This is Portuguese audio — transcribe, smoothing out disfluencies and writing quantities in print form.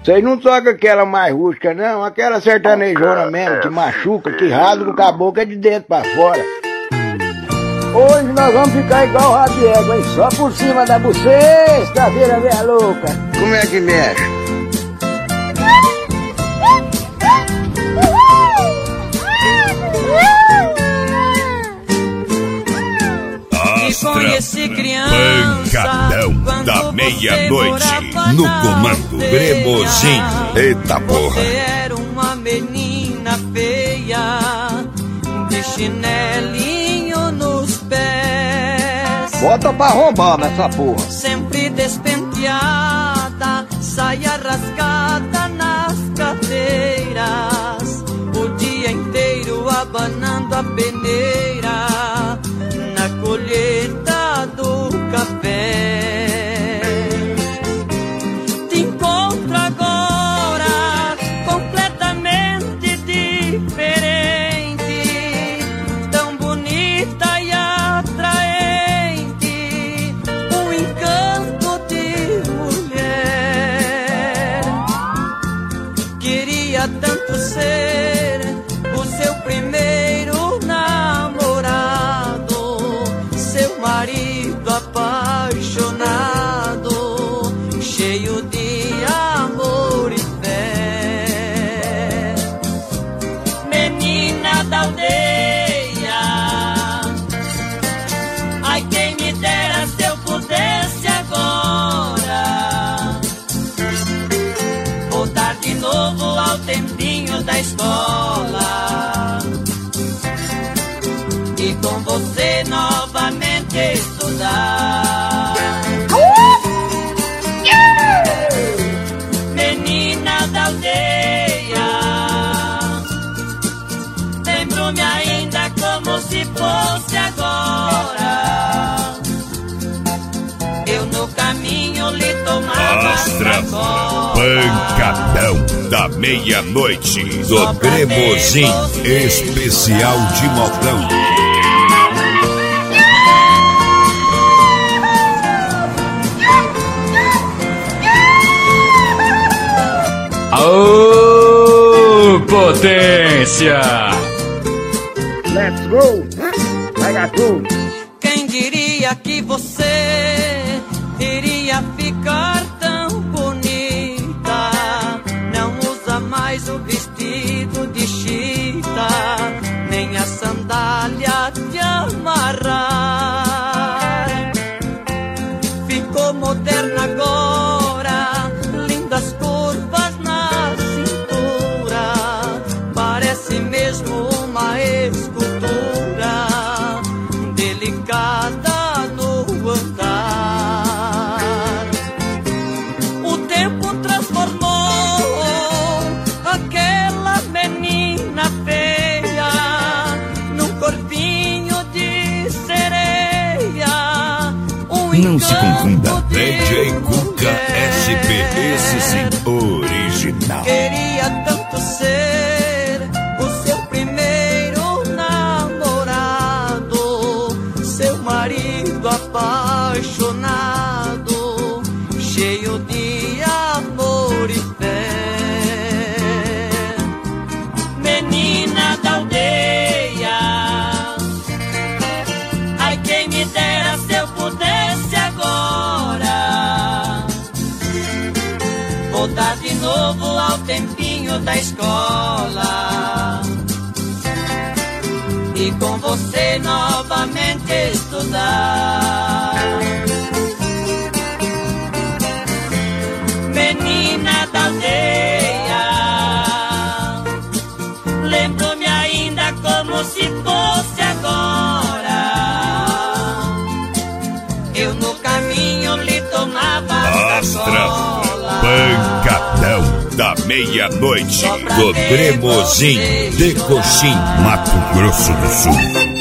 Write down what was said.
Vocês não tocam aquela mais rústica, não? Aquela sertanejona mesmo, que machuca, que rasga o caboclo é de dentro pra fora. Hoje nós vamos ficar igual o Rabiego, hein? Só por cima da buceta, caveira meia louca. Como é que mexe? Conheci criança, pancadão da meia-noite, no comando Cremosinho. Eita porra! Você era uma menina feia, de chinelinho nos pés. Bota pra arrombar nessa porra. Sempre despenteada, saia rasgada nas cadeiras, o dia inteiro abanando a peneira na colheita do café. Te encontro agora completamente diferente, tão bonita e atraente, um encanto de mulher. Queria tanto ser o seu primeiro namorado, seu marido apaixonado, cheio de amor e fé. Menina da aldeia, ai quem me dera se eu pudesse agora voltar de novo ao tempinho da escola e com você novamente estudar. Menina da aldeia, lembro-me ainda como se fosse agora. Eu no caminho lhe tomava Astra, sacola. pancadão da meia-noite, do Cremosinho, especial de modão. Aô, potência! Let's go! Vai, gato! Quem diria que você iria ficar tão bonita? Não usa mais o vestido de chita, nem a sandália de amarrar. Ficou moderna agora, lindas curvas na cintura, parece mesmo uma escultura delicada no andar. O tempo transformou aquela menina feia num corpinho de sereia. Não se confunda, DJ Cuca SP, esse sim, original. Queria tanto ser o seu primeiro namorado, seu marido apaixonado, cheio de amor e fé. Menina da aldeia, ai quem me dera se eu pudesse agora voltar de novo ao tempinho da escola e com você novamente estudar. Menina da aldeia, lembro-me ainda como se fosse agora. Eu no caminho lhe tomava sacola. Pancadão da meia-noite, do Cremosinho, de Coxim, Mato Grosso do Sul.